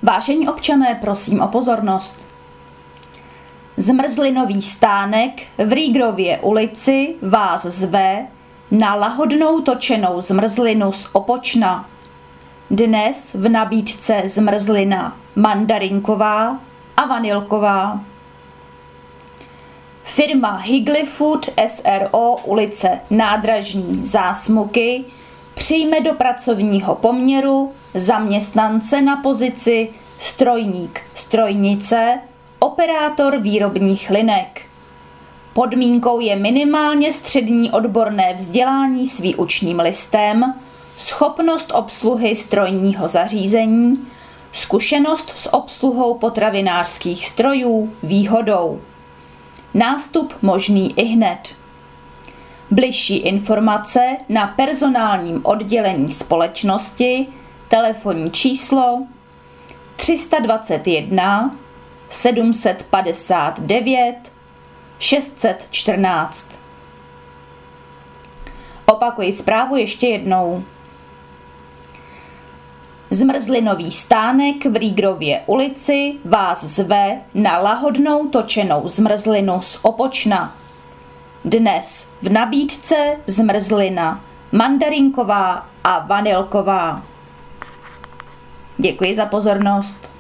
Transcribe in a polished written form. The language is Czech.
Vážení občané, prosím o pozornost. Zmrzlinový stánek v Rýgrově ulici vás zve na lahodnou točenou zmrzlinu z Opočna. Dnes v nabídce zmrzlina mandarinková a vanilková. Firma Higley Food s.r.o. ulice Nádražní Zásmuky přijme do pracovního poměru zaměstnance na pozici strojník, strojnice, operátor výrobních linek. Podmínkou je minimálně střední odborné vzdělání s výučním listem, schopnost obsluhy strojního zařízení, zkušenost s obsluhou potravinářských strojů výhodou. Nástup možný ihned. Bližší informace na personálním oddělení společnosti, telefonní číslo 321 759 614. Opakuji zprávu ještě jednou. Zmrzlinový stánek v Rýgrově ulici vás zve na lahodnou točenou zmrzlinu z Opočna. Dnes v nabídce zmrzlina mandarinková a vanilková. Děkuji za pozornost.